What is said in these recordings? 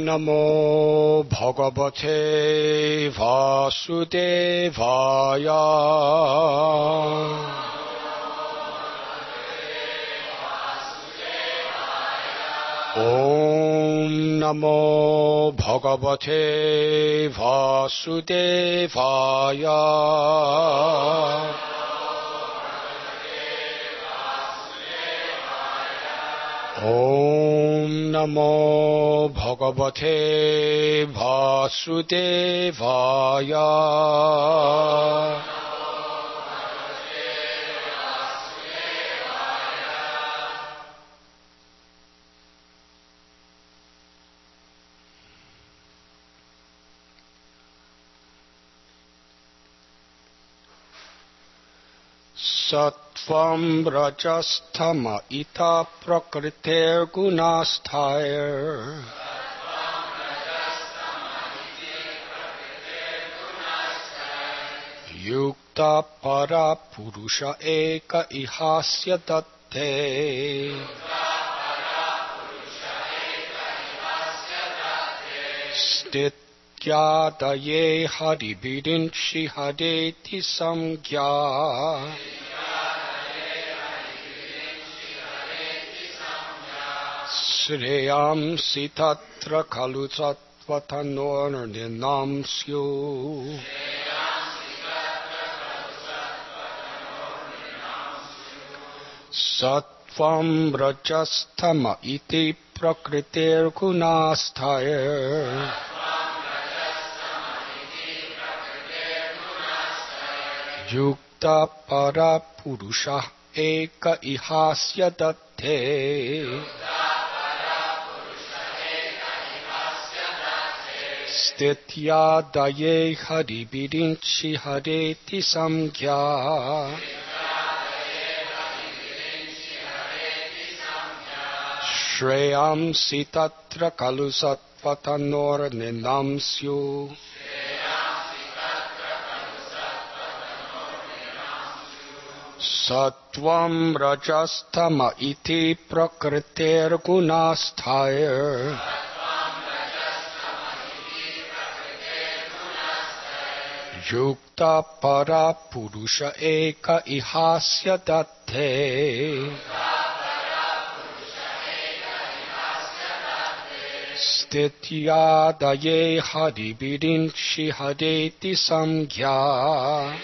Namo Bhagavate Vasudevaya. Om Namo Bhagavate Vasudevaya. Om Namo Bhagavate Vasudevaya. Sattvam rajasthama ita prakriter gunasthaya. Yukta para purusha eka ihasya datte. Stityadaye haribirinchi hadeti samgya. Shreyam sitatra kalu sattvatanor ninamsyu. Sattvam rajasthama iti prakritir gunasthaya. Yukta para purusha eka ihasya datte. Stityadaye haribirinchi hadeti samgya. Shreyam sitatra kalu sattvatanor ninamsyu. Sattvam rajasthama iti prakritir gunasthaya. Yukta para purusha eka ihasya datte. Stityadaye haribirinchi hadeti samgya.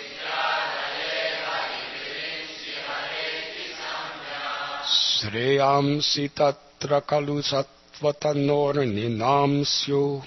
Shreyam sitatra kalu sattvatanor ninamsyu.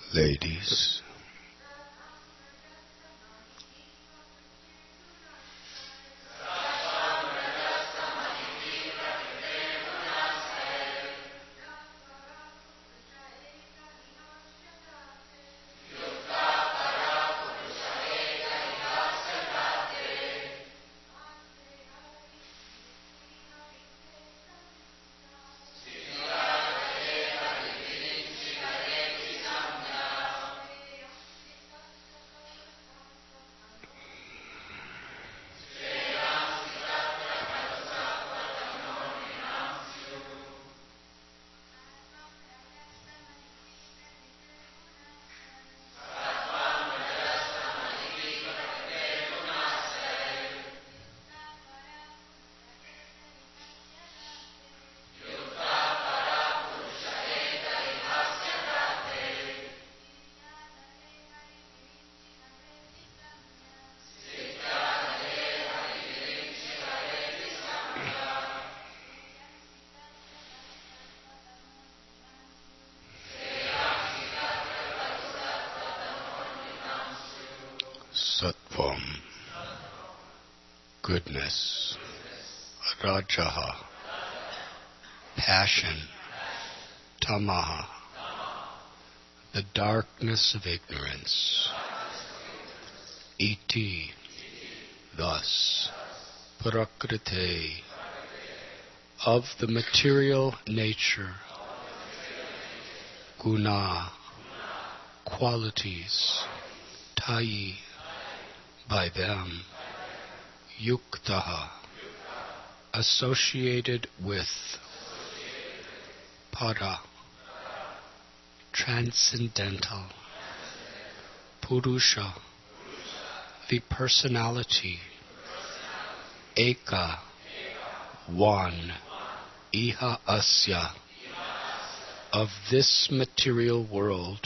Ladies. Sattvam, goodness. Rajaha, passion. Tamaha, the darkness of ignorance. Iti, thus. Prakrite, of the material nature. Guna, qualities. Tai, by them. Yuktaha, associated with. Para, transcendental. Purusha, the personality. Eka, one. Iha asya, of this material world.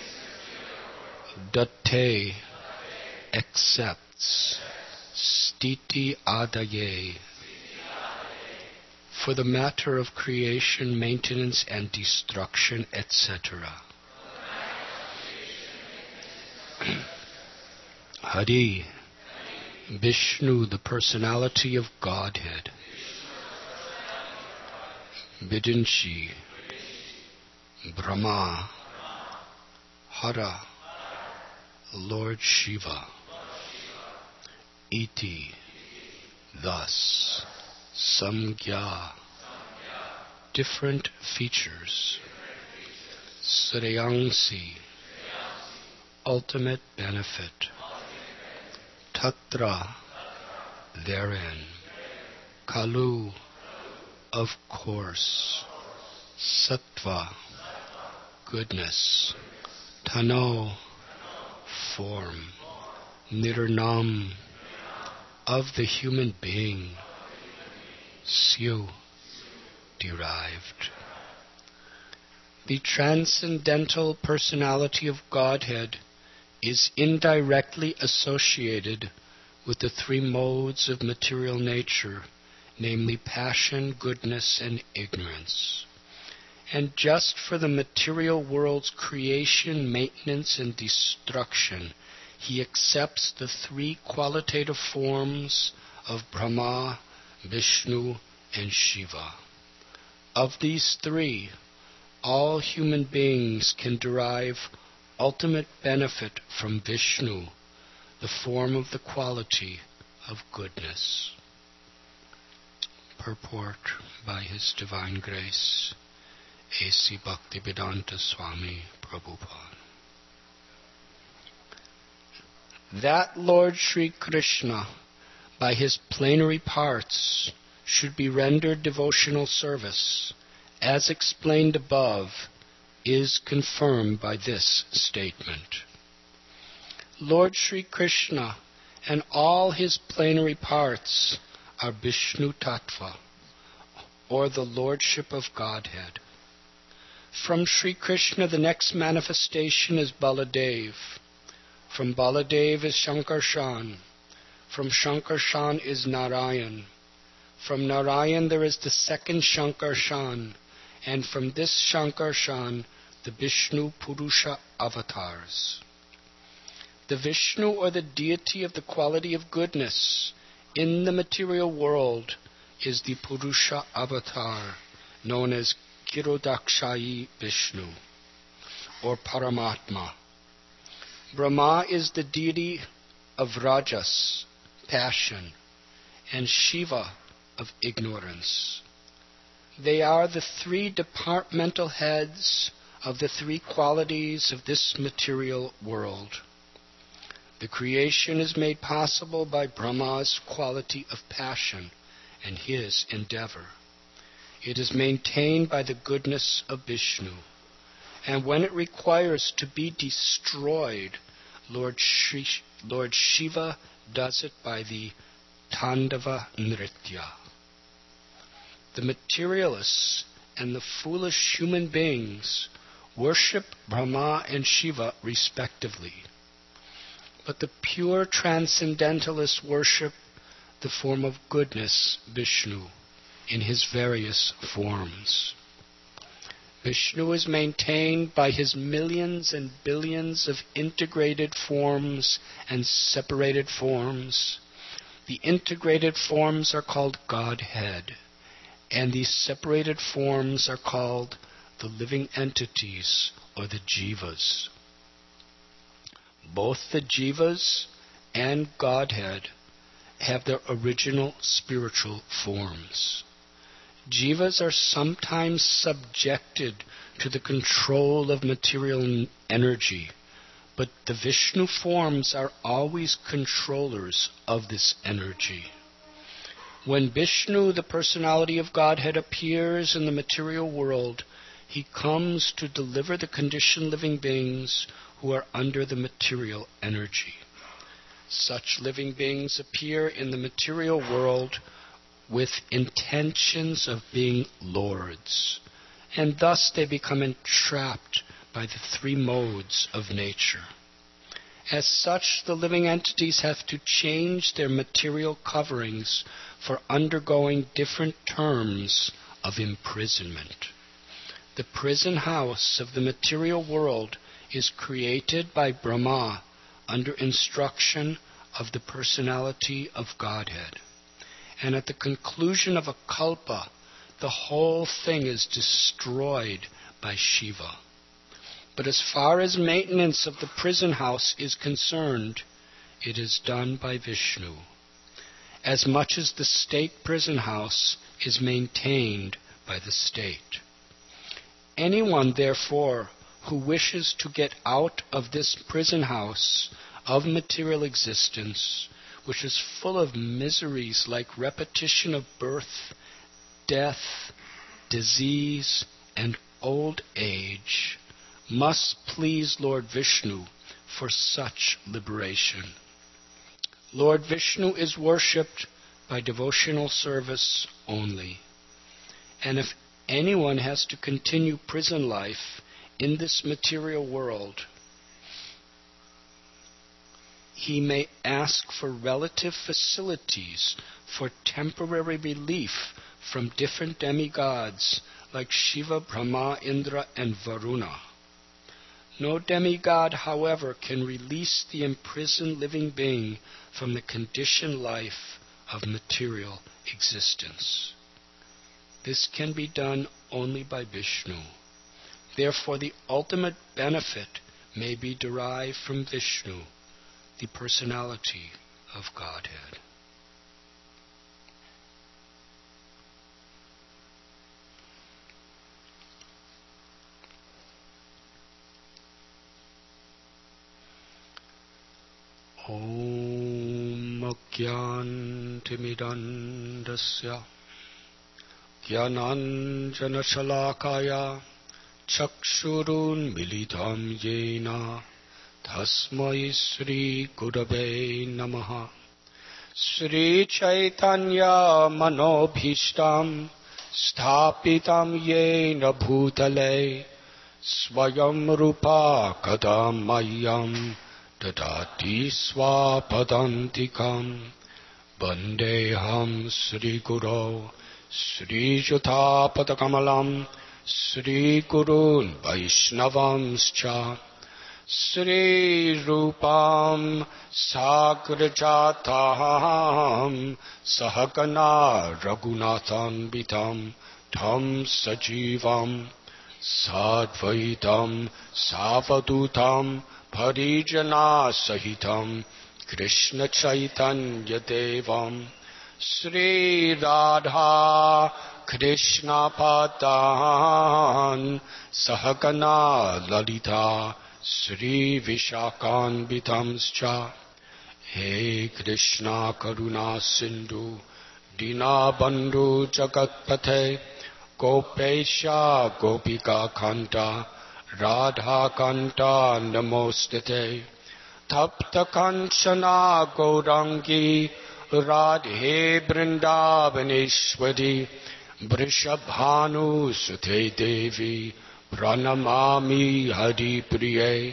Date, accepts. Stiti adaye, for the matter of creation, maintenance, and destruction, etc. Hari, Vishnu, the personality of Godhead. Vidinshi, Brahma. Hara, Lord Shiva. Iti, thus. Samgya, different features. Sreyangsi, ultimate benefit. Tatra, therein. Kalu, of course. Sattva, goodness. Tano, form. Nirnam, of the human being. Syu, derived. The transcendental personality of Godhead is indirectly associated with the three modes of material nature, namely passion, goodness, and ignorance. And just for the material world's creation, maintenance, and destruction, he accepts the three qualitative forms of Brahma, Vishnu, and Shiva. Of these three, all human beings can derive ultimate benefit from Vishnu, the form of the quality of goodness. Purport by His Divine Grace, A.C. Bhaktivedanta Swami Prabhupada. That Lord Sri Krishna, by his plenary parts, should be rendered devotional service, as explained above, is confirmed by this statement. Lord Sri Krishna and all his plenary parts are Vishnu Tattva, or the Lordship of Godhead. From Sri Krishna, the next manifestation is Baladev. From Baladev is Shankarshan. From Shankarshan is Narayan. From Narayan there is the second Shankarshan, and from this Shankarshan the Vishnu Purusha avatars. The Vishnu, or the deity of the quality of goodness in the material world, is the Purusha avatar, known as Kirodakshayi Vishnu, or Paramatma. Brahma is the deity of Rajas, passion, and Shiva, of ignorance. They are the three departmental heads of the three qualities of this material world. The creation is made possible by Brahma's quality of passion and his endeavor. It is maintained by the goodness of Vishnu. And when it requires to be destroyed, Lord Shiva does it by the Tandava Nritya. The materialists and the foolish human beings worship Brahma and Shiva respectively. But the pure transcendentalists worship the form of goodness, Vishnu, in his various forms. Vishnu is maintained by his millions and billions of integrated forms and separated forms. The integrated forms are called Godhead, and the separated forms are called the living entities, or the jivas. Both the jivas and Godhead have their original spiritual forms. Jivas are sometimes subjected to the control of material energy, but the Vishnu forms are always controllers of this energy. When Vishnu, the personality of Godhead, appears in the material world, he comes to deliver the conditioned living beings who are under the material energy. Such living beings appear in the material world with intentions of being lords, and thus they become entrapped by the three modes of nature. As such, the living entities have to change their material coverings for undergoing different terms of imprisonment. The prison house of the material world is created by Brahma under instruction of the personality of Godhead. And at the conclusion of a kalpa, the whole thing is destroyed by Shiva. But as far as maintenance of the prison house is concerned, it is done by Vishnu, as much as the state prison house is maintained by the state. Anyone, therefore, who wishes to get out of this prison house of material existence, which is full of miseries like repetition of birth, death, disease, and old age, must please Lord Vishnu for such liberation. Lord Vishnu is worshipped by devotional service only. And if anyone has to continue prison life in this material world, he may ask for relative facilities for temporary relief from different demigods like Shiva, Brahma, Indra, and Varuna. No demigod, however, can release the imprisoned living being from the conditioned life of material existence. This can be done only by Vishnu. Therefore, the ultimate benefit may be derived from Vishnu, the personality of Godhead. Om Agyantimidandasya Gyananjana Shalakaya Chakshurun Militam Yena Tasmai Sri Gurave Namaha. Sri Chaitanya Manobhishtam Sthapitam Yena Bhutale Swayam Rupa Kadamayam Dadati Swapadantikam Vandeham Sri Guru Sri Jutapatakamalam Sri Gurun Vaishnavamscha Sri Rupam Sagrajatam Sahakana Raghunathan Bitam Tham Sajivam Sadvaitam Savadutam Parijana Sahitam Krishna Chaitanya Devam Sri Radha Krishna Padan Sahagana Lalita Sri Vishakan Bitamscha He Krishna Karuna Sindhu Dina Bandhu Jagatpate Gopesha Gopika Kanta Radha Kanta Namostate Tapta Kanchana Gaurangi Radhe Vrindavaneshwari Vrishabhanu Sute Devi Pranamami Hari Priye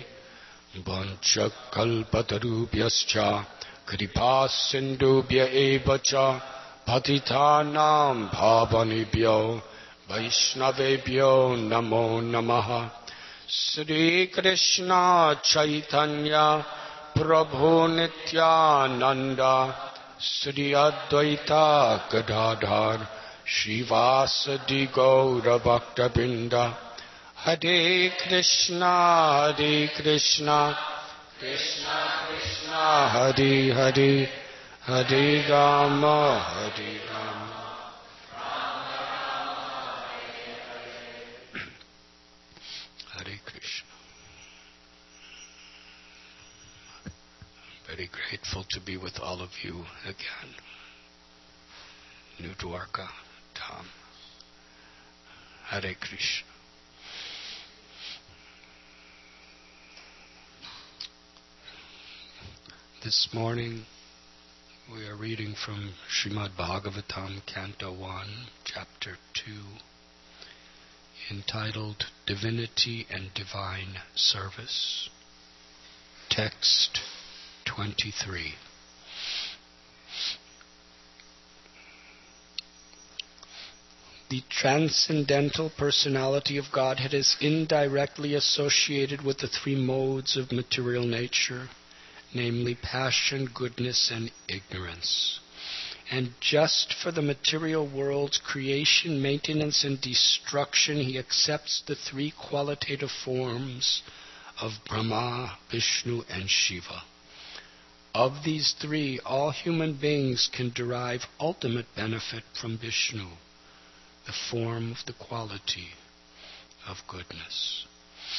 Vanchakalpatarubhyascha Kripa Sindhubhya Evacha Patitanam Bhavanebhyo Vaishnavebhyo Namo Namaha Sri Krishna Chaitanya Prabhu Nityananda Sri Advaita Gadadhar Srivasadi Gaura Bhaktabinda Hare Krishna Krishna Krishna Hare Hare Hare Rama Hare Rama Hare Krishna. I'm very grateful to be with all of you again. New Dwarka Dham. Hare Krishna. This morning we are reading from Srimad Bhagavatam, Canto 1, Chapter 2, entitled Divinity and Divine Service. Text 23. The transcendental personality of Godhead is indirectly associated with the three modes of material nature, namely passion, goodness, and ignorance. And just for the material world's creation, maintenance, and destruction, he accepts the three qualitative forms of Brahma, Vishnu, and Shiva. Of these three, all human beings can derive ultimate benefit from Vishnu, the form of the quality of goodness.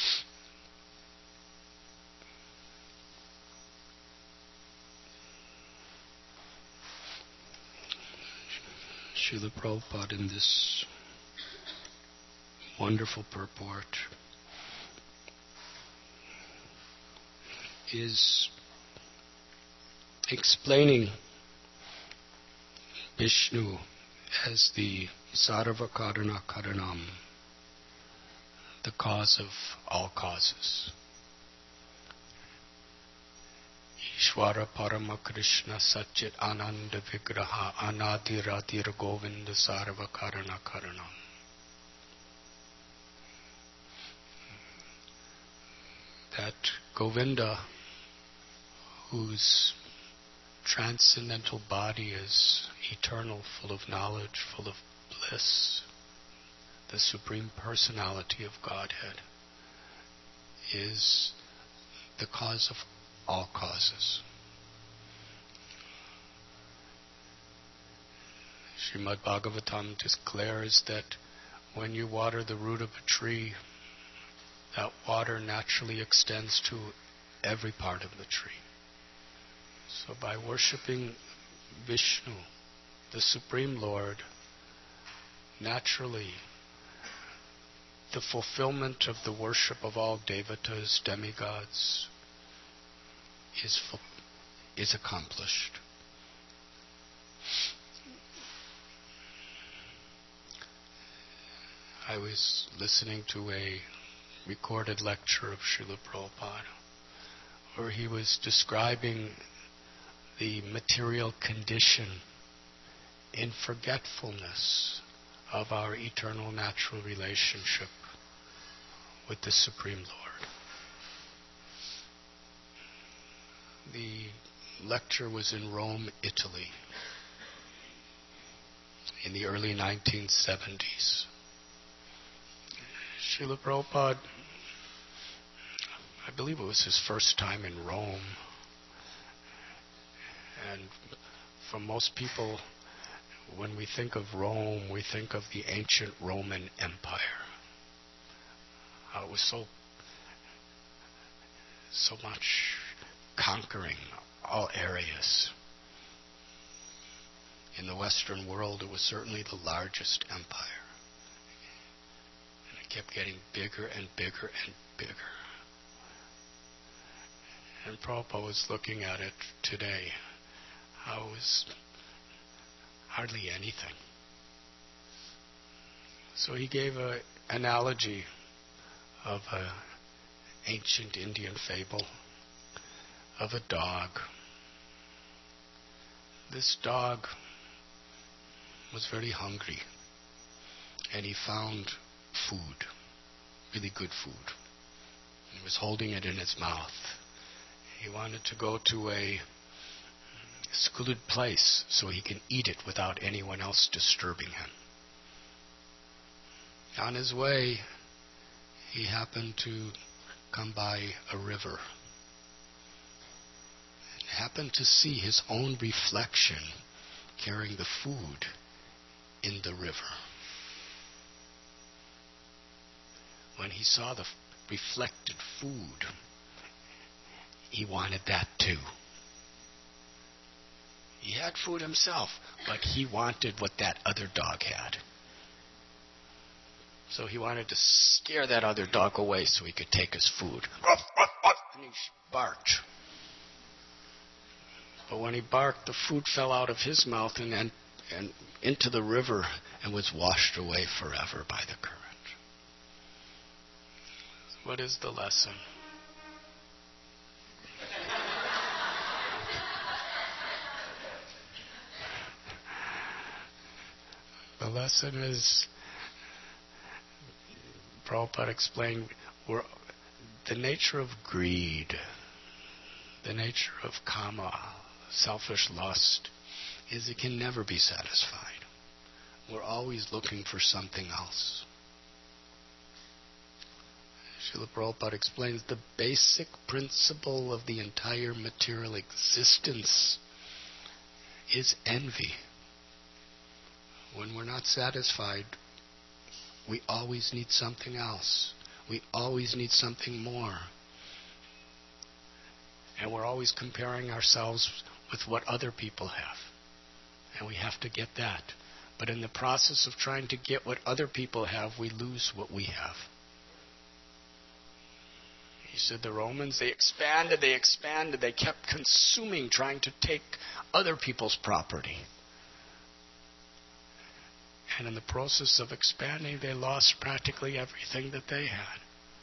Srila Prabhupada in this wonderful purport is explaining Vishnu as the Sarva Karana Karanam, the cause of all causes. Ishvara Parama Krishna Satchit Ananda Vigraha Anadiratir Govinda Sarva Karana Karanam. That Govinda, whose transcendental body is eternal, full of knowledge, full of bliss, the Supreme Personality of Godhead, is the cause of all causes. Srimad Bhagavatam declares that when you water the root of a tree, that water naturally extends to every part of the tree. So by worshipping Vishnu, the Supreme Lord, naturally the fulfillment of the worship of all devatas, demigods, is accomplished. I was listening to a recorded lecture of Srila Prabhupada, where he was describing the material condition in forgetfulness of our eternal natural relationship with the Supreme Lord. The lecture was in Rome, Italy, in the early 1970s. Srila Prabhupada, I believe it was his first time in Rome. And for most people, when we think of Rome, we think of the ancient Roman Empire. It was so much conquering all areas. In the Western world, it was certainly the largest empire. And it kept getting bigger and bigger and bigger. And Prabhupada was looking at it today, how it was hardly anything. So he gave an analogy of an ancient Indian fable of a dog. This dog was very hungry, and he found food, really good food. He was holding it in his mouth. He wanted to go to a secluded place so he can eat it without anyone else disturbing him. On his way, he happened to come by a river and happened to see his own reflection carrying the food in the river. When he saw the reflected food, he wanted that too. He had food himself, but he wanted what that other dog had. So he wanted to scare that other dog away so he could take his food. And he barked. But when he barked, the food fell out of his mouth and into the river and was washed away forever by the current. What is the lesson? The lesson is, Prabhupada explained, the nature of greed, the nature of kama, selfish lust, is it can never be satisfied. We're always looking for something else. Srila Prabhupada explains the basic principle of the entire material existence is envy. When we're not satisfied, we always need something else. We always need something more. And we're always comparing ourselves with what other people have. And we have to get that. But in the process of trying to get what other people have, we lose what we have. He said the Romans, they expanded, they kept consuming, trying to take other people's property. And in the process of expanding, they lost practically everything that they had.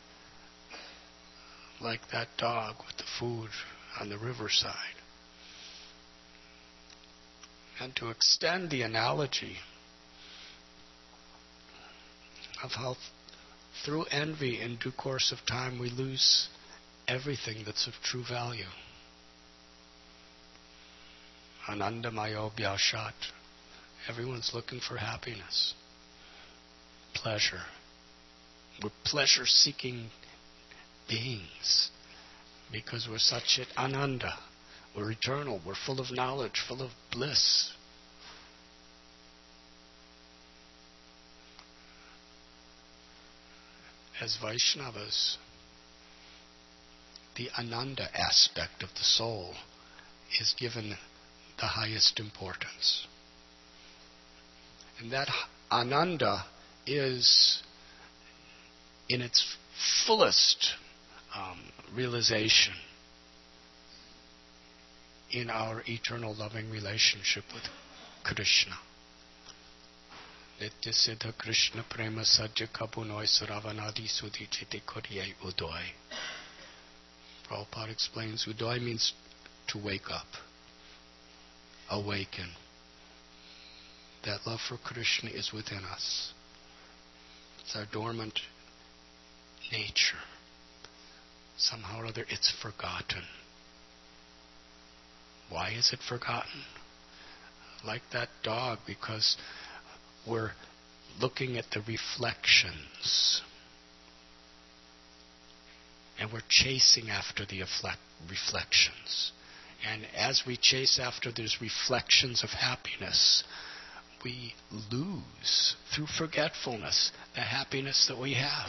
Like that dog with the food on the riverside. And to extend the analogy of how through envy, in due course of time, we lose everything that's of true value. Anandamayo Bhyashat. Everyone's looking for happiness, pleasure. We're pleasure-seeking beings because we're such at ananda. We're eternal. We're full of knowledge, full of bliss. As Vaishnavas, the ananda aspect of the soul is given the highest importance. And that ananda is in its fullest realization in our eternal loving relationship with Krishna. Nitya Siddha Krishna Prema Sajja Kabunoi Saravanadi Sudhi Chiti Kodiyai Udoy. Prabhupada explains Udoy means to wake up, awaken. That love for Krishna is within us. It's our dormant nature. Somehow or other it's forgotten. Why is it forgotten? Like that dog, because we're looking at the reflections. And we're chasing after the reflections. And as we chase after those reflections of happiness, we lose, through forgetfulness, the happiness that we have.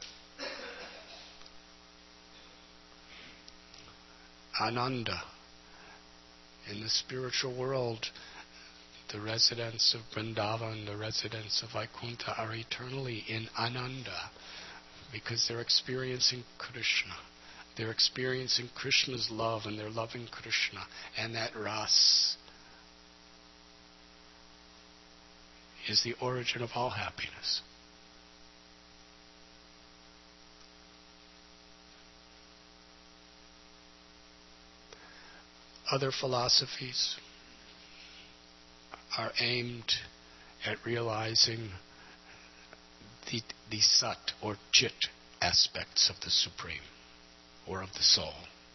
Ananda. In the spiritual world, the residents of Vrindavan, the residents of Vaikuntha are eternally in Ananda because they're experiencing Krishna. They're experiencing Krishna's love and they're loving Krishna. And that ras is the origin of all happiness. Other philosophies are aimed at realizing the sat or chit aspects of the Supreme or of the soul.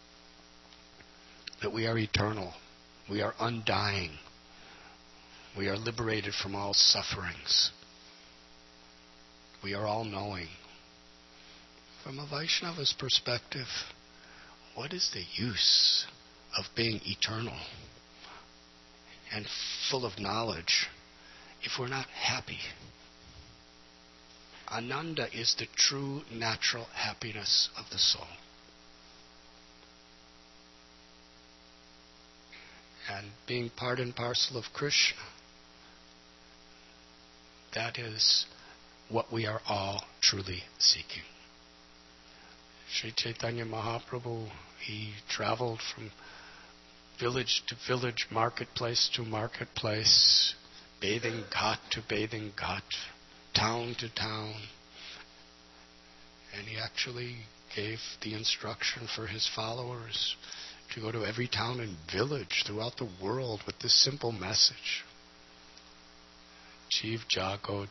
That we are eternal, we are undying, we are liberated from all sufferings, we are all-knowing. From a Vaishnava's perspective, what is the use of being eternal and full of knowledge if we're not happy? Ananda is the true natural happiness of the soul. And being part and parcel of Krishna, that is what we are all truly seeking. Sri Chaitanya Mahaprabhu, he traveled from village to village, marketplace to marketplace, bathing ghat to bathing ghat, town to town. And he actually gave the instruction for his followers to go to every town and village throughout the world with this simple message. Jeev jago,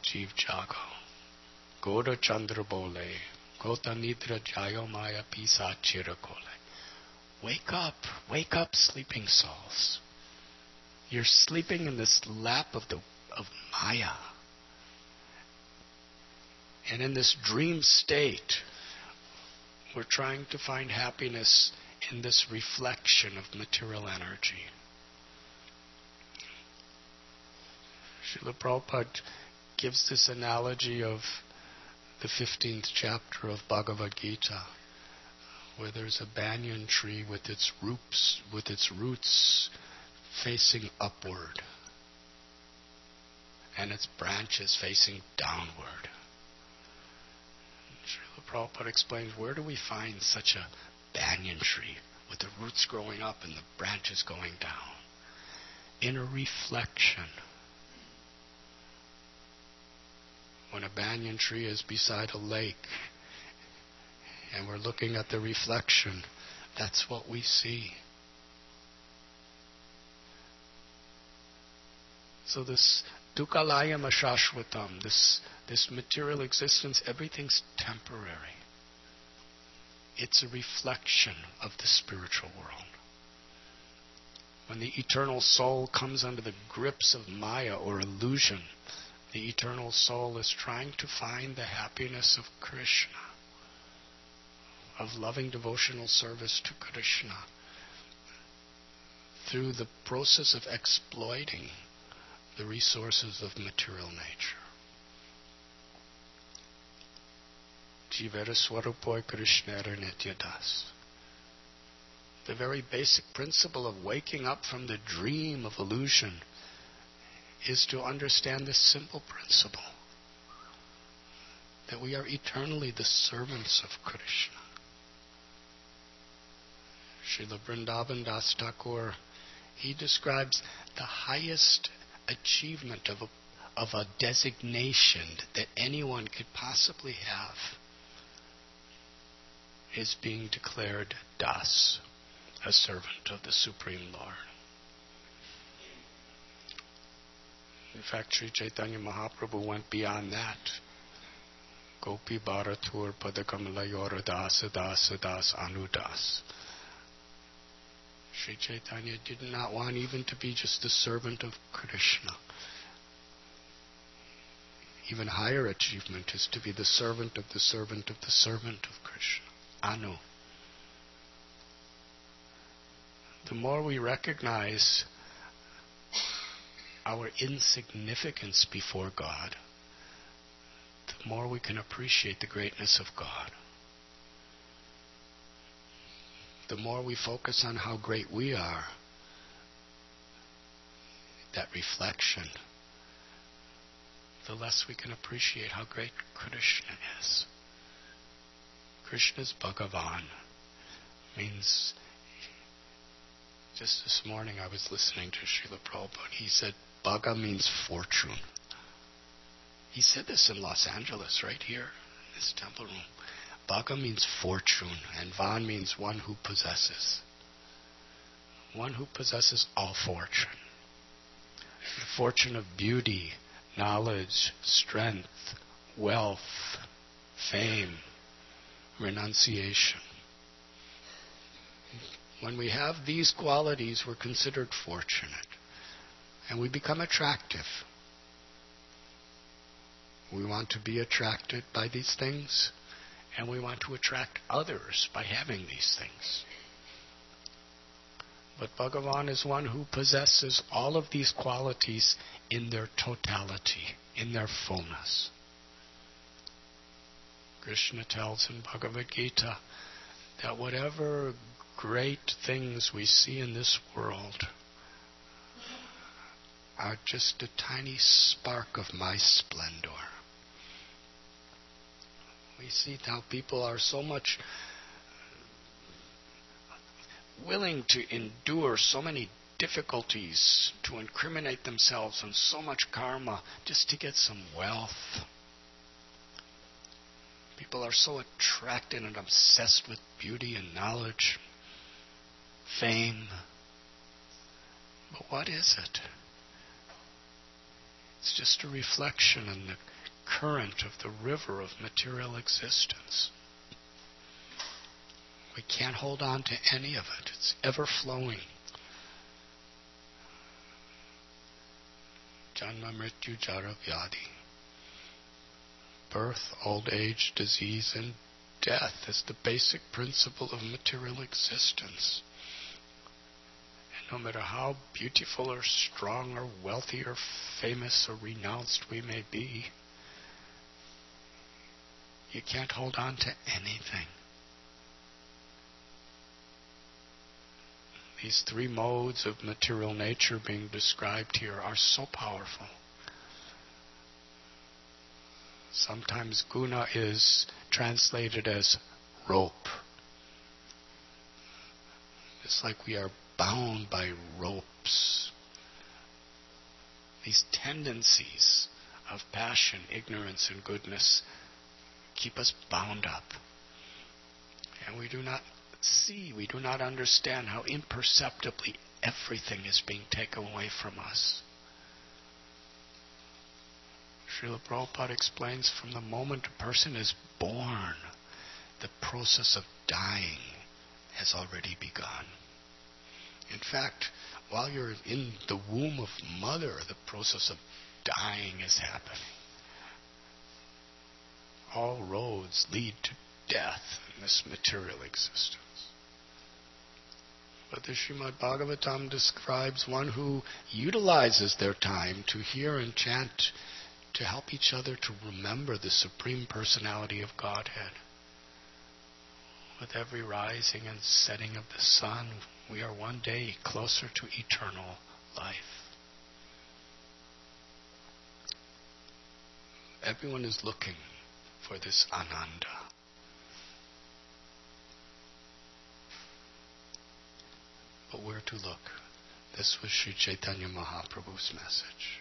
Goda Chandra bole, Gota nidra jayo maya pisa chirakole. Wake up, sleeping souls. You're sleeping in this lap of Maya. And in this dream state, we're trying to find happiness in this reflection of material energy. Srila Prabhupada gives this analogy of the 15th chapter of Bhagavad Gita, where there's a banyan tree with its roots facing upward and its branches facing downward. Srila Prabhupada explains, where do we find such a banyan tree with the roots growing up and the branches going down? In a reflection. When a banyan tree is beside a lake and we're looking at the reflection, that's what we see. So this dukkhalayam ashashvatam, this material existence, everything's temporary. It's a reflection of the spiritual world. When the eternal soul comes under the grips of Maya or illusion, the eternal soul is trying to find the happiness of Krishna, of loving devotional service to Krishna, through the process of exploiting the resources of material nature. Jivera Swarupoi Krishnera Nityadas. The very basic principle of waking up from the dream of illusion is to understand this simple principle, that we are eternally the servants of Krishna. Srila Vrindavan Das Thakur, he describes the highest achievement of a designation that anyone could possibly have is being declared Das, a servant of the Supreme Lord. In fact, Sri Chaitanya Mahaprabhu went beyond that. Gopi Bharatur Padakamalayora Dasa Dasa Das Anudas. Sri Chaitanya did not want even to be just the servant of Krishna. Even higher achievement is to be the servant of the servant of the servant of Krishna. Anu. The more we recognize our insignificance before God, the more we can appreciate the greatness of God. The more we focus on how great we are, that reflection, the less we can appreciate how great Krishna is. Krishna's Bhagavan means, just this morning I was listening to Srila Prabhupada. He said, Bhaga means fortune. He said this in Los Angeles, right here, in this temple room. Bhaga means fortune, and Van means one who possesses. One who possesses all fortune. The fortune of beauty, knowledge, strength, wealth, fame, renunciation. When we have these qualities, we're considered fortunate, and we become attractive. We want to be attracted by these things, and we want to attract others by having these things. But Bhagavan is one who possesses all of these qualities in their totality, in their fullness. Krishna tells in Bhagavad Gita that whatever great things we see in this world are just a tiny spark of my splendor. We see how people are so much willing to endure so many difficulties, to incriminate themselves and so much karma just to get some wealth. People are so attracted and obsessed with beauty and knowledge, fame. But what is it? It's just a reflection in the current of the river of material existence. We can't hold on to any of it. It's ever flowing. Janma Mrityu Jara Vyadi. Birth, old age, disease, and death is the basic principle of material existence. And no matter how beautiful or strong or wealthy or famous or renounced we may be, you can't hold on to anything. These three modes of material nature being described here are so powerful. Sometimes guna is translated as rope. It's like we are bound by ropes. These tendencies of passion, ignorance, and goodness keep us bound up. And we do not see, we do not understand how imperceptibly everything is being taken away from us. Srila Prabhupada explains from the moment a person is born, the process of dying has already begun. In fact, while you're in the womb of mother, the process of dying is happening. All roads lead to death in this material existence. But the Srimad Bhagavatam describes one who utilizes their time to hear and chant, to help each other to remember the Supreme Personality of Godhead. With every rising and setting of the sun, we are one day closer to eternal life. Everyone is looking for this Ananda. But where to look? This was Sri Chaitanya Mahaprabhu's message.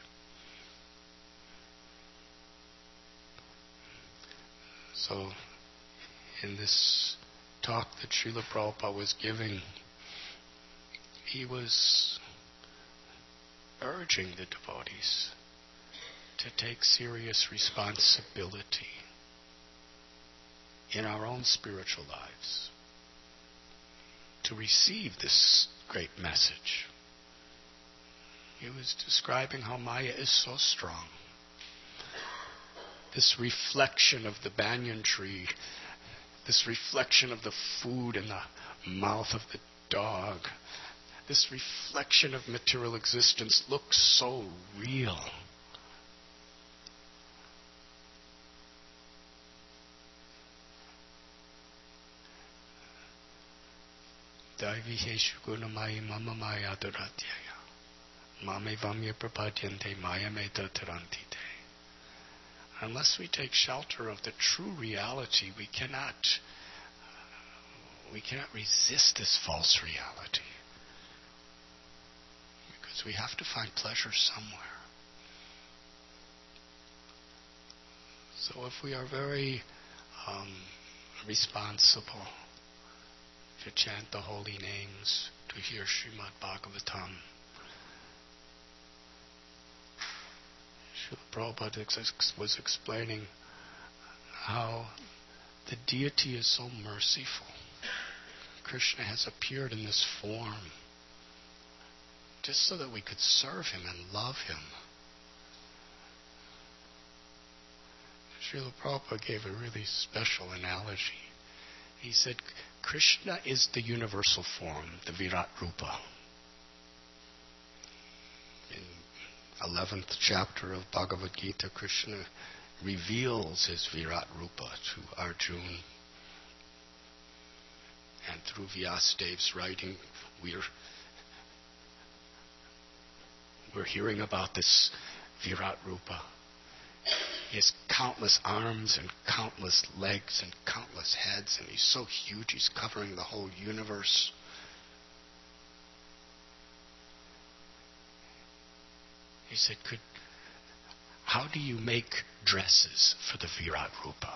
So, in this talk that Srila Prabhupada was giving, he was urging the devotees to take serious responsibility in our own spiritual lives. to receive this great message. He was describing how Maya is so strong. This reflection of the banyan tree, this reflection of the food in the mouth of the dog, this reflection of material existence looks so real. Daivi Heshu Gunamai Mama Maya Duratyaya Mame Vamya Prapadyante Maya Meta Tarantite. Unless we take shelter of the true reality, we cannot resist this false reality. Because we have to find pleasure somewhere. So if we are very responsible to chant the holy names, to hear Srimad Bhagavatam, Srila Prabhupada was explaining how the deity is so merciful. Krishna has appeared in this form just so that we could serve him and love him. Srila Prabhupada gave a really special analogy. He said, Krishna is the universal form, the Virat Rupa. In 11th chapter of Bhagavad Gita, Krishna reveals his Virat Rupa to Arjuna. And through Vyasadev's writing, we're hearing about this Virat Rupa. He has countless arms and countless legs and countless heads, and he's so huge, he's covering the whole universe. He said, how do you make dresses for the Virat Rupa?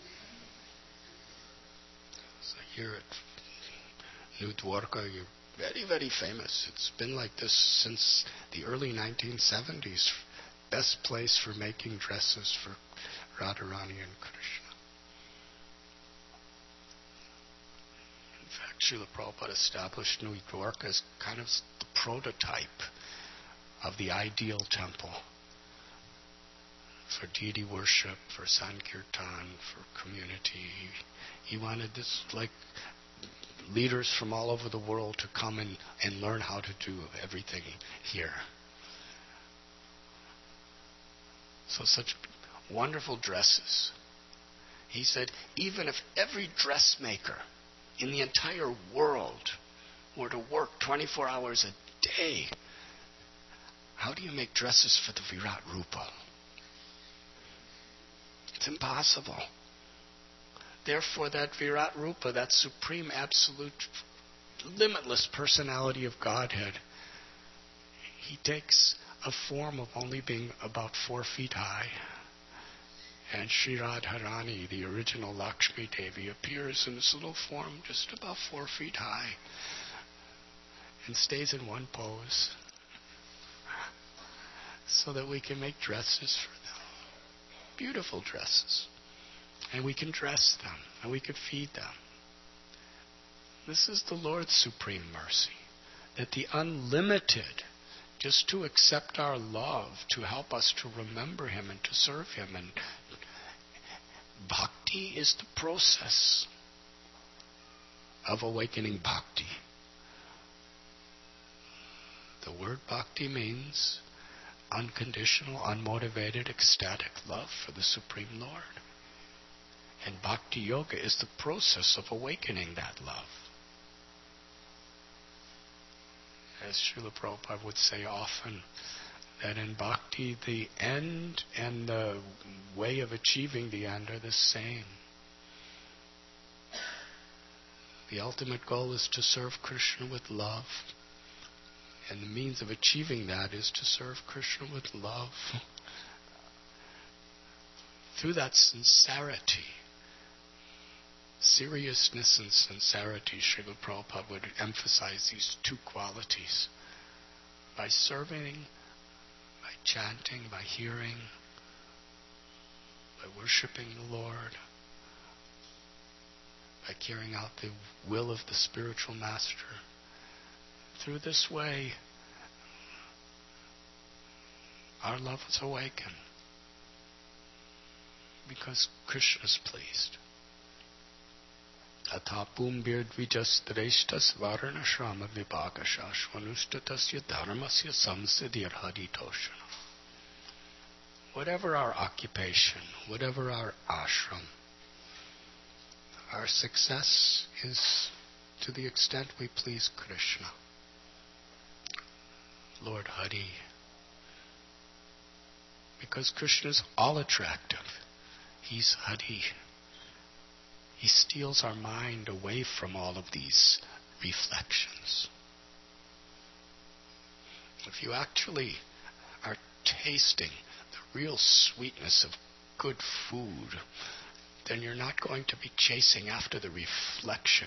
So here at New Dwarka, you're very, very famous. It's been like this since the early 1970s. Best place for making dresses for Radharani and Krishna. In fact, Srila Prabhupada established New Dwarka as kind of the prototype of the ideal temple for deity worship, for Sankirtan, for community. He wanted this, like, leaders from all over the world to come and learn how to do everything here. So such wonderful dresses. He said, even if every dressmaker in the entire world were to work 24 hours a day, how do you make dresses for the Virat Rupa? It's impossible. Therefore, that Virat Rupa, that supreme, absolute, limitless personality of Godhead, he takes a form of only being about 4 feet high. And Sri Radharani, the original Lakshmi Devi, appears in this little form just about 4 feet high and stays in one pose so that we can make dresses for them. Beautiful dresses. And we can dress them and we can feed them. This is the Lord's supreme mercy, that the unlimited, just to accept our love, to help us to remember him and to serve him. And bhakti is the process of awakening bhakti. The word bhakti means unconditional, unmotivated, ecstatic love for the Supreme Lord. And bhakti yoga is the process of awakening that love. As Srila Prabhupada would say often, that in bhakti the end and the way of achieving the end are the same. The ultimate goal is to serve Krishna with love. And the means of achieving that is to serve Krishna with love. Through that sincerity, seriousness and sincerity, Srila Prabhupada would emphasize these two qualities. By serving, by chanting, by hearing, by worshipping the Lord, by carrying out the will of the spiritual master. Through this way, our love is awakened because Krishna is pleased. Atapum birdvijastareshtas varanashrama vibhagashashvanushtatasya dharmasya samsiddhirhaditoshana. Whatever our occupation, whatever our ashram, our success is to the extent we please Krishna. Lord Hari. Because Krishna is all attractive. He's Hari. He steals our mind away from all of these reflections. If you actually are tasting the real sweetness of good food, then you're not going to be chasing after the reflection.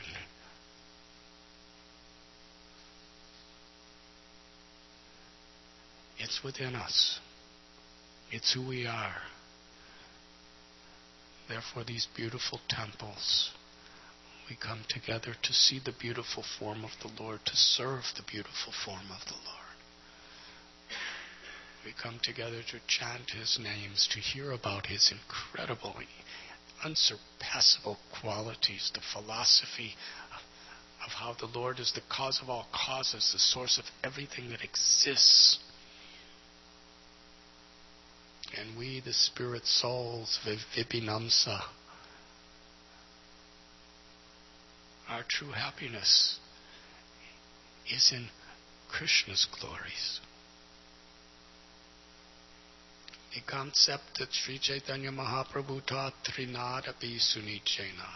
It's within us. It's who we are. Therefore, these beautiful temples, we come together to see the beautiful form of the Lord, to serve the beautiful form of the Lord. We come together to chant His names, to hear about His incredible, unsurpassable qualities, the philosophy of how the Lord is the cause of all causes, the source of everything that exists. And we, the spirit souls, Vipinamsa, our true happiness is in Krishna's glories. The concept that Sri Chaitanya Mahaprabhu taught, Trinadapi Sunichena.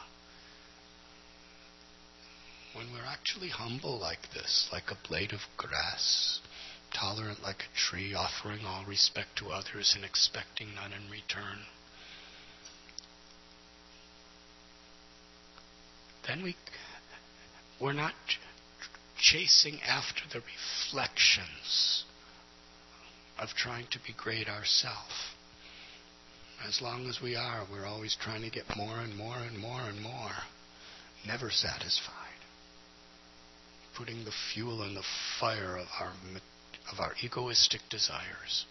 When we're actually humble like this, like a blade of grass, tolerant like a tree, offering all respect to others and expecting none in return, then we're not chasing after the reflections of trying to be great ourselves. As long as we are, we're always trying to get more and more and more and more, never satisfied, putting the fuel in the fire of our egoistic desires.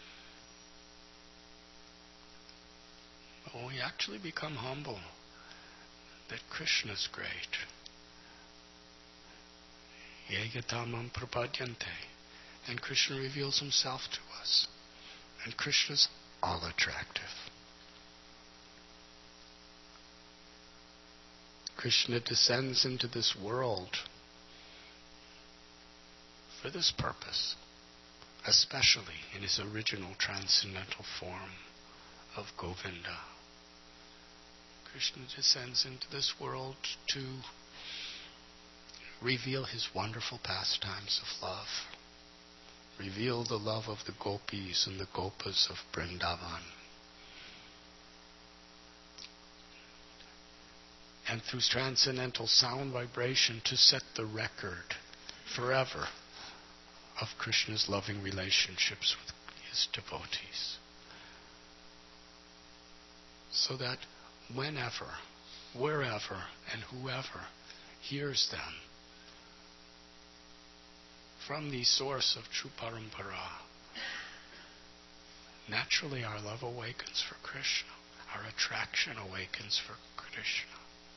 But when we actually become humble, that Krishna's great. Yegatamam prapadyante. And Krishna reveals Himself to us. And Krishna's all attractive. Krishna descends into this world for this purpose, especially in His original transcendental form of Govinda. Krishna descends into this world to reveal His wonderful pastimes of love, reveal the love of the gopis and the gopas of Vrindavan, and through transcendental sound vibration to set the record forever of Krishna's loving relationships with His devotees. So that whenever, wherever, and whoever hears them from the source of true parampara, naturally our love awakens for Krishna. Our attraction awakens for Krishna.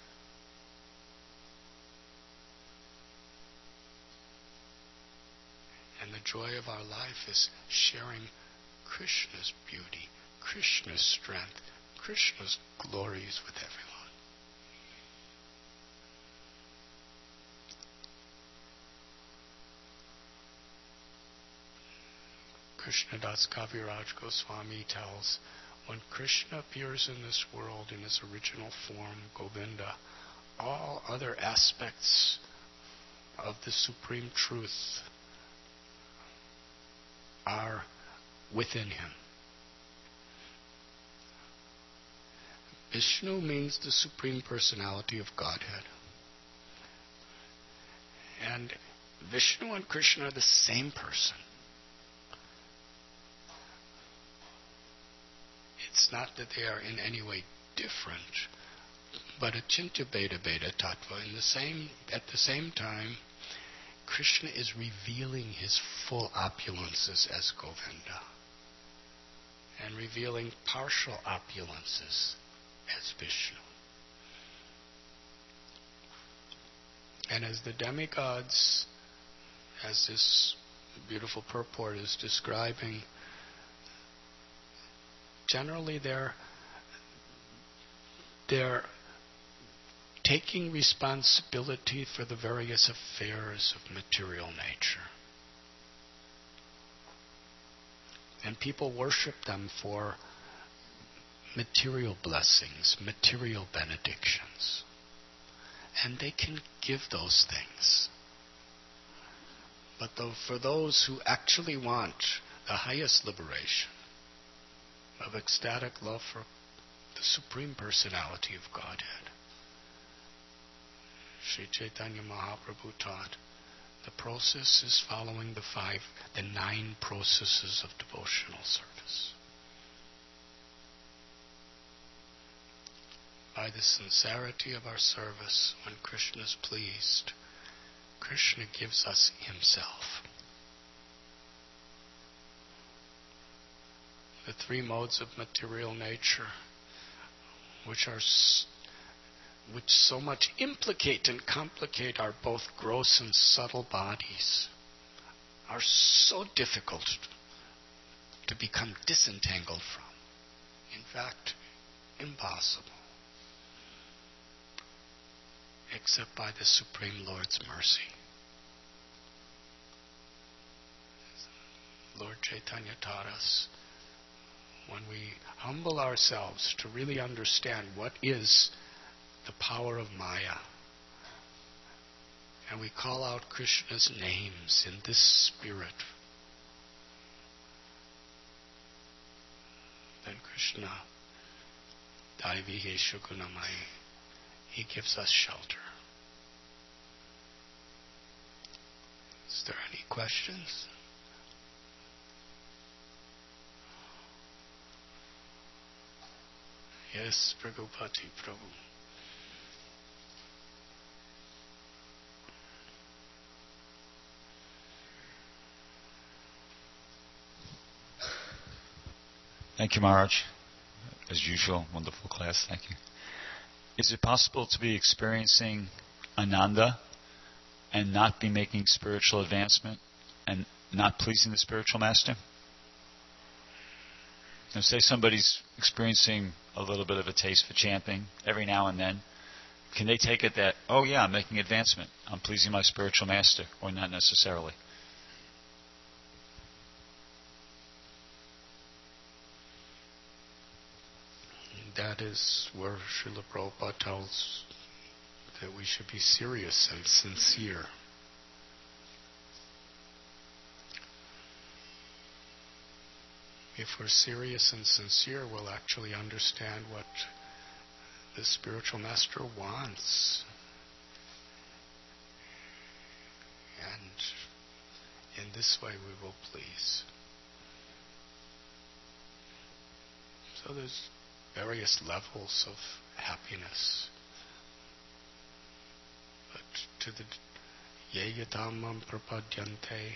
And the joy of our life is sharing Krishna's beauty, Krishna's strength, Krishna's glories with everyone. Krishnadas Kaviraj Goswami tells, when Krishna appears in this world in His original form, Govinda, all other aspects of the Supreme Truth are within Him. Vishnu means the Supreme Personality of Godhead. And Vishnu and Krishna are the same person. It's not that they are in any way different, but Achintya Bheda Bheda Tattva. At the same time, Krishna is revealing his full opulences as Govinda and revealing partial opulences as Vishnu. And as the demigods, as this beautiful purport is describing, generally they're taking responsibility for the various affairs of material nature. And people worship them for material blessings, material benedictions. And they can give those things. But for those who actually want the highest liberation of ecstatic love for the Supreme Personality of Godhead, Sri Chaitanya Mahaprabhu taught the process is following the 9 processes of devotional service. By the sincerity of our service, when Krishna is pleased, Krishna gives us himself. The 3 modes of material nature, which so much implicate and complicate our both gross and subtle bodies, are so difficult to become disentangled from. In fact, impossible. Except by the Supreme Lord's mercy. Lord Chaitanya taught us, when we humble ourselves to really understand what is the power of Maya, and we call out Krishna's names in this spirit, then Krishna, Daivi Heshu Gunamai, he gives us shelter. Is there any questions? Yes, Prabhupati Prabhu. Thank you, Maharaj. As usual, wonderful class. Thank you. Is it possible to be experiencing Ananda and not be making spiritual advancement and not pleasing the spiritual master? Now, say somebody's experiencing a little bit of a taste for chanting every now and then. Can they take it that, oh yeah, I'm making advancement, I'm pleasing my spiritual master, or not necessarily? That is where Srila Prabhupada tells that we should be serious and sincere. If we're serious and sincere, we'll actually understand what the spiritual master wants. And in this way we will please. So there's various levels of happiness. But to the Yeyatamam Prapadyante,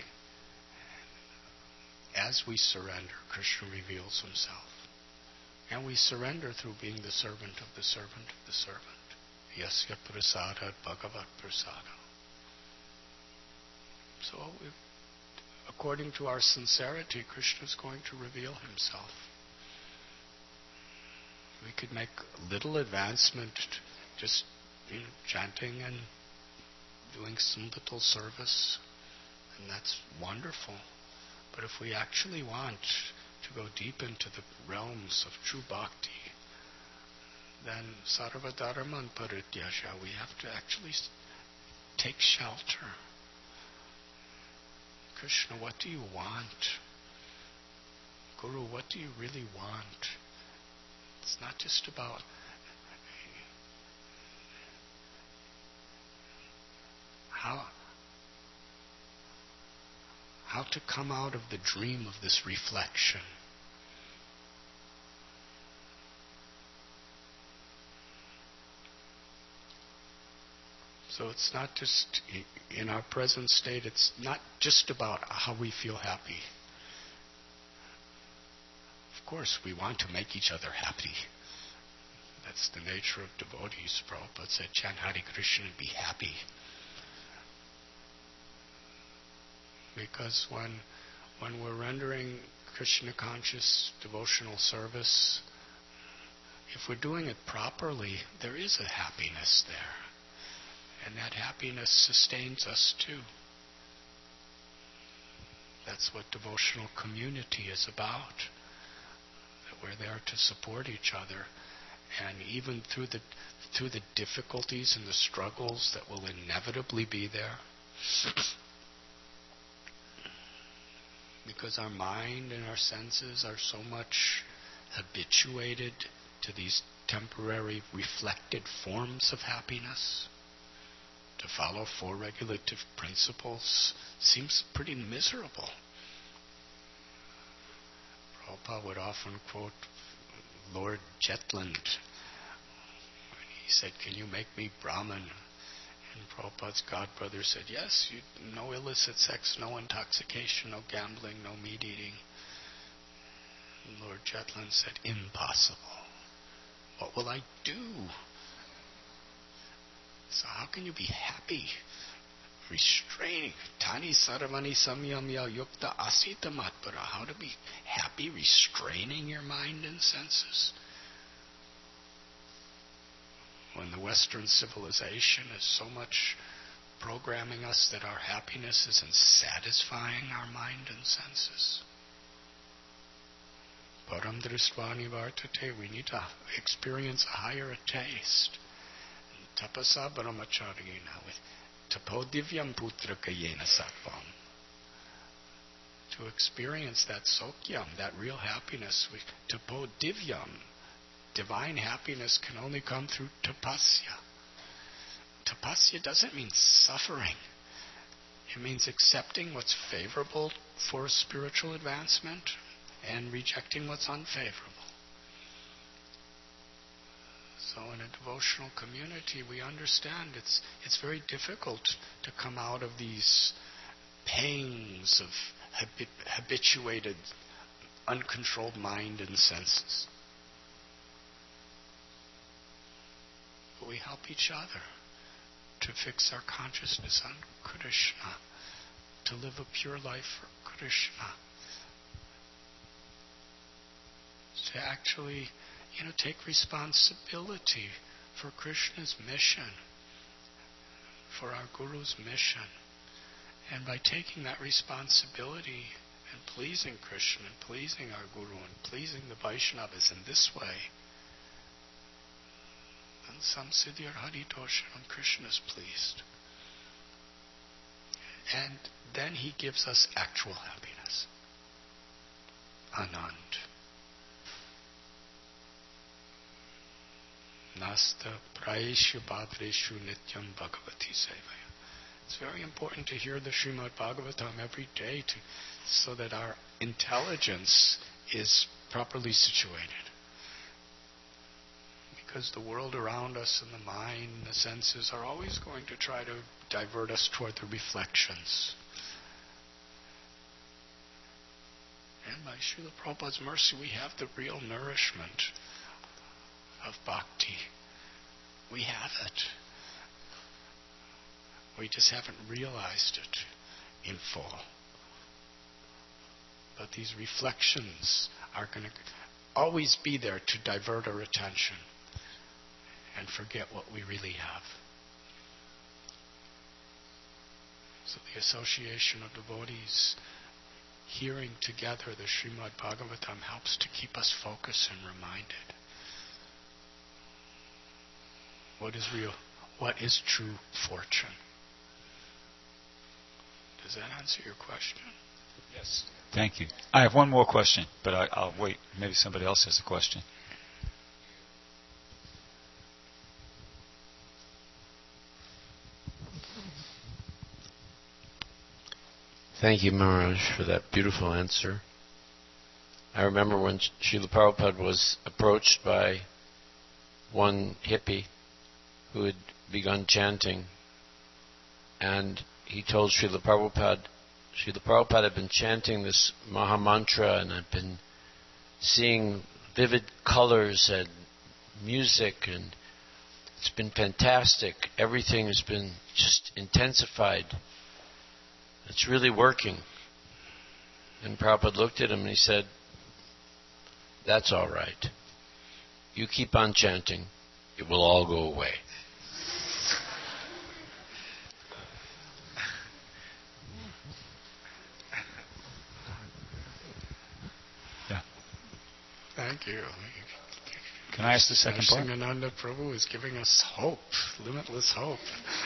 as we surrender, Krishna reveals himself. And we surrender through being the servant of the servant of the servant. Yasya prasadat bhagavat prasada. So, according to our sincerity, Krishna is going to reveal himself. We could make little advancement just chanting and doing some little service, and that's wonderful. But if we actually want to go deep into the realms of true bhakti, then sarva dharman parityasya, we have to actually take shelter. Krishna, what do you want? Guru, what do you really want? It's not just about how to come out of the dream of this reflection. So it's not just, in our present state, it's not just about how we feel happy. Of course, we want to make each other happy. That's the nature of devotees. Prabhupada said, chant Hare Krishna and be happy. Because when we're rendering Krishna conscious devotional service, if we're doing it properly, there is a happiness there. And that happiness sustains us too. That's what devotional community is about. That we're there to support each other. And even through the difficulties and the struggles that will inevitably be there, because our mind and our senses are so much habituated to these temporary reflected forms of happiness, to follow four regulative principles seems pretty miserable. Prabhupada would often quote Lord Jetland. He said, can you make me Brahmin? And Prabhupada's godbrother said, yes, no illicit sex, no intoxication, no gambling, no meat eating. And Lord Jetland said, impossible. What will I do? So how can you be happy? Restraining. Tani saravani samyamya yukta asita matpara. How to be happy restraining your mind and senses? When the Western civilization is so much programming us that our happiness isn't satisfying our mind and senses. Param dristvani vartate. We need to experience a higher taste. Tapasa brahmacharina with tapodivyam putrakayena sattvam. To experience that sokyam, that real happiness, with tapodivyam, divine happiness can only come through tapasya. Tapasya doesn't mean suffering. It means accepting what's favorable for spiritual advancement and rejecting what's unfavorable. So in a devotional community, we understand it's very difficult to come out of these pangs of habituated, uncontrolled mind and senses. But we help each other to fix our consciousness on Krishna, to live a pure life for Krishna, to actually take responsibility for Krishna's mission, for our Guru's mission. And by taking that responsibility and pleasing Krishna and pleasing our Guru and pleasing the Vaishnavas in this way, then samsiddhir haritoshanam, Krishna's pleased. And then he gives us actual happiness. Anand. Nasta praeshu bhadreshu nityam bhagavati sevaya. It's very important to hear the Srimad Bhagavatam every day so that our intelligence is properly situated. Because the world around us and the mind and the senses are always going to try to divert us toward the reflections. And by Srila Prabhupada's mercy, we have the real nourishment of bhakti. We have it. We just haven't realized it in full. But these reflections are going to always be there to divert our attention and forget what we really have. So the association of devotees hearing together the Srimad Bhagavatam helps to keep us focused and reminded. What is real? What is true fortune? Does that answer your question? Yes. Thank you. I have one more question, but I'll wait. Maybe somebody else has a question. Thank you, Maharaj, for that beautiful answer. I remember when Srila Prabhupada was approached by one hippie who had begun chanting and he told Srila Prabhupada had been chanting this Maha Mantra, and I've been seeing vivid colors and music, and it's been fantastic. Everything has been just intensified. It's really working. And Prabhupada looked at him and he said, "That's all right. You keep on chanting. It will all go away." Yeah. Thank you. Can I ask the second part? Singananda Prabhu is giving us hope, limitless hope.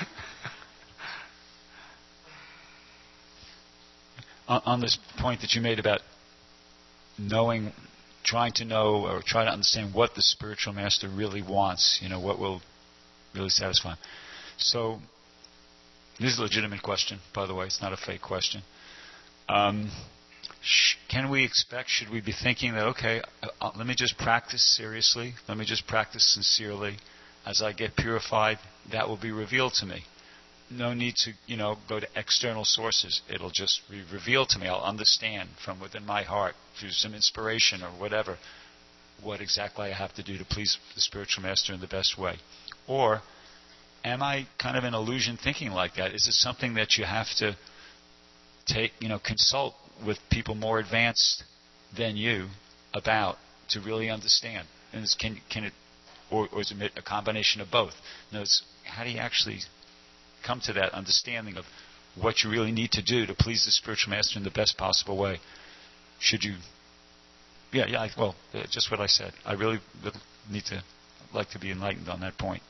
On this point that you made about trying to know or try to understand what the spiritual master really wants, what will really satisfy him. So, this is a legitimate question, by the way. It's not a fake question. Should we be thinking that, okay, let me just practice seriously, let me just practice sincerely. As I get purified, that will be revealed to me. No need to, go to external sources. It'll just be revealed to me. I'll understand from within my heart, through some inspiration or whatever, what exactly I have to do to please the spiritual master in the best way. Or am I kind of in illusion thinking like that? Is it something that you have to consult with people more advanced than you about to really understand? And can it, or is it a combination of both? In other words, how do you actually come to that understanding of what you really need to do to please the spiritual master in the best possible way? Should you? Just what I said. I really would like to be enlightened on that point.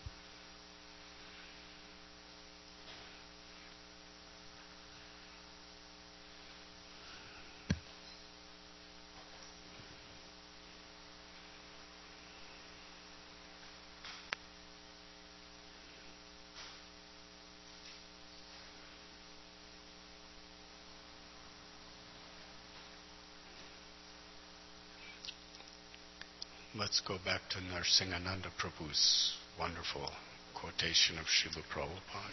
Let's go back to Narsingananda Prabhu's wonderful quotation of Srila Prabhupada.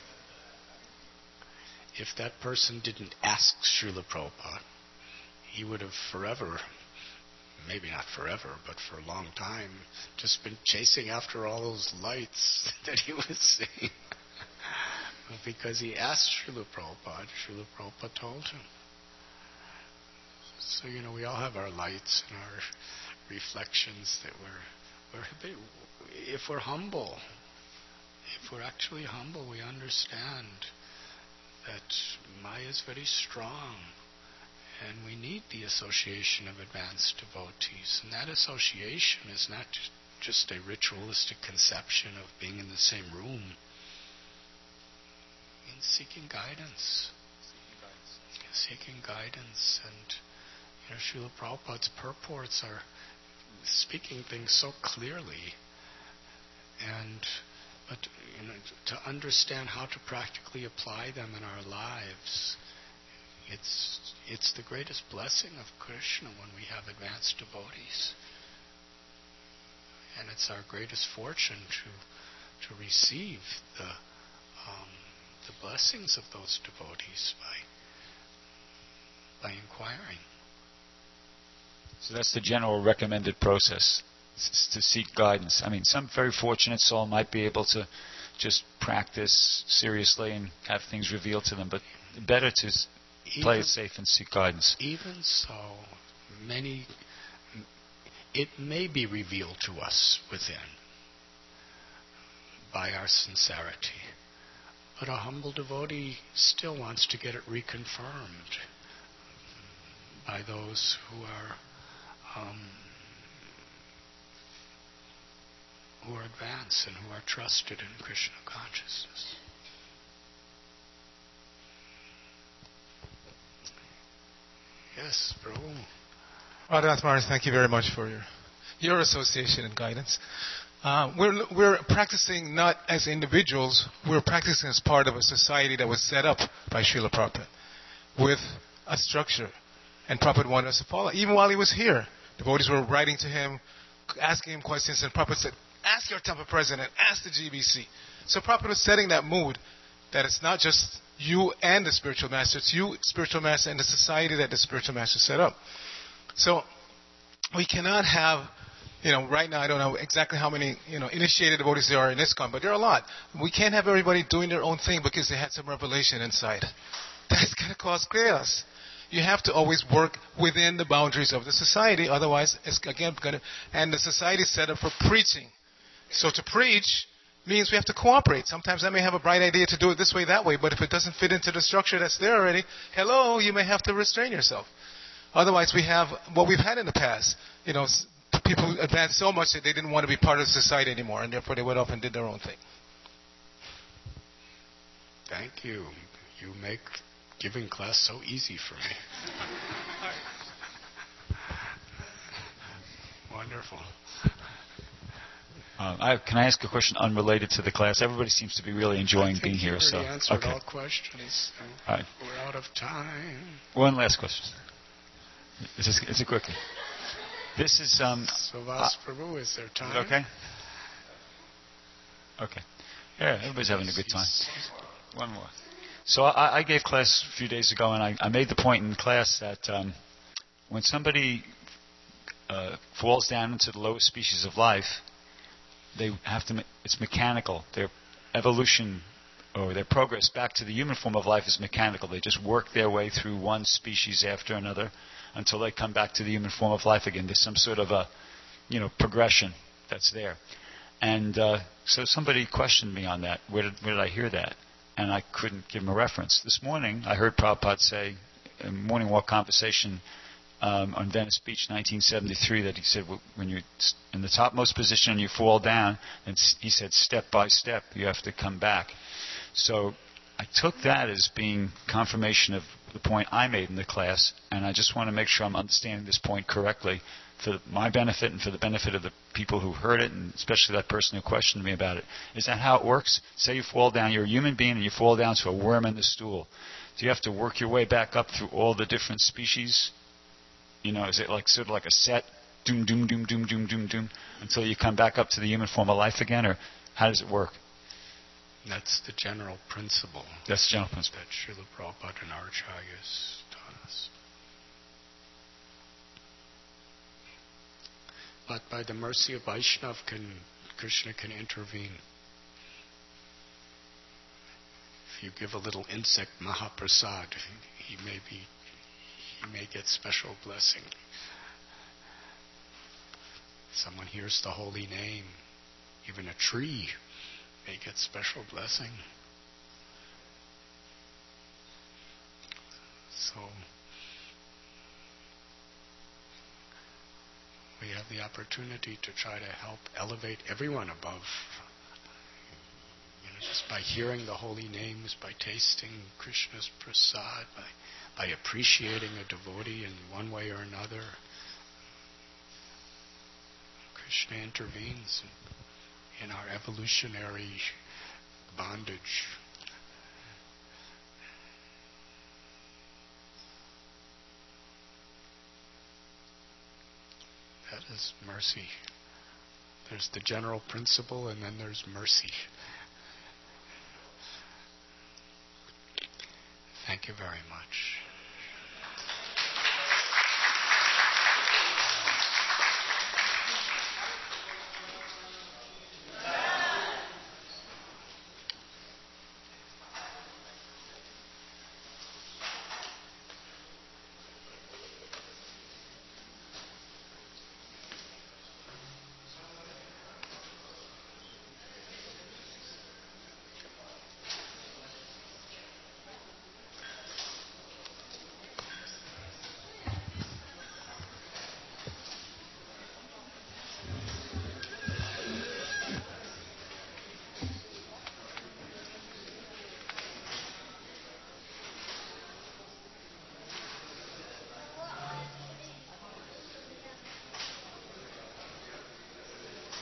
If that person didn't ask Srila Prabhupada, he would have forever, maybe not forever, but for a long time, just been chasing after all those lights that he was seeing. But because he asked Srila Prabhupada told him. So, we all have our lights and our reflections that if we're humble, if we're actually humble, we understand that Maya is very strong, and we need the association of advanced devotees. And that association is not just a ritualistic conception of being in the same room. It means seeking guidance. Seeking guidance. And Srila Prabhupada's purports are speaking things so clearly, but to understand how to practically apply them in our lives, it's the greatest blessing of Krishna when we have advanced devotees, and it's our greatest fortune to receive the blessings of those devotees by inquiring. So that's the general recommended process, to seek guidance. I mean, some very fortunate soul might be able to just practice seriously and have things revealed to them, but better to play it safe and seek guidance. Even so, it may be revealed to us within by our sincerity, but a humble devotee still wants to get it reconfirmed by those who are advanced and who are trusted in Krishna consciousness. Yes, Prabhu. Radhanath Maharaj, thank you very much for your association and guidance. We're practicing not as individuals, we're practicing as part of a society that was set up by Srila Prabhupada with a structure. And Prabhupada wanted us to follow. Even while he was here, devotees were writing to him, asking him questions, and Prabhupada said, ask your temple president, ask the GBC. So Prabhupada was setting that mood that it's not just you and the spiritual master, it's you, spiritual master, and the society that the spiritual master set up. So we cannot have, right now I don't know exactly how many, initiated devotees there are in ISKCON, but there are a lot. We can't have everybody doing their own thing because they had some revelation inside. That's going to cause chaos. You have to always work within the boundaries of the society, otherwise it's again going to, and the society is set up for preaching. So to preach means we have to cooperate. Sometimes I may have a bright idea to do it this way, that way, but if it doesn't fit into the structure that's there already, you may have to restrain yourself. Otherwise we have what we've had in the past. People advanced so much that they didn't want to be part of society anymore, and therefore they went off and did their own thing. Thank you. You make giving class so easy for me. Wonderful. Can I ask a question unrelated to the class? Everybody seems to be really enjoying being here. So answered okay. all questions. All right. We're out of time. One last question. It's a quickie. This is Savas Prabhu, is there time? Okay. Okay. Yeah, everybody's having a good time. One more. So I gave class a few days ago, and I made the point in class that when somebody falls down into the lowest species of life, they have to. It's mechanical. Their evolution or their progress back to the human form of life is mechanical. They just work their way through one species after another until they come back to the human form of life again. There's some sort of a, progression that's there. And so somebody questioned me on that. Where did I hear that? And I couldn't give him a reference. This morning, I heard Prabhupada say in a morning walk conversation on Venice Beach, 1973, that he said, when you're in the topmost position and you fall down, and he said, step by step, you have to come back. So I took that as being confirmation of the point I made in the class, and I just want to make sure I'm understanding this point correctly for my benefit and for the benefit of the people who heard it, and especially that person who questioned me about it. Is that how it works? Say you fall down, you're a human being, and you fall down to a worm in the stool. Do you have to work your way back up through all the different species? Is it like sort of like a set, doom, doom, doom, doom, doom, doom, doom, until you come back up to the human form of life again, or how does it work? That's the general principle. That's the general principle. That Srila Prabhupada and Acharyas taught us. But by the mercy of Vaishnav, Krishna can intervene. If you give a little insect Mahaprasad, he may get special blessing. Someone hears the holy name, even a tree may get special blessing. So we have the opportunity to try to help elevate everyone above. Just by hearing the holy names, by tasting Krishna's prasad, by appreciating a devotee in one way or another, Krishna intervenes in our evolutionary bondage. That is mercy. There's the general principle, and then there's mercy. Thank you very much.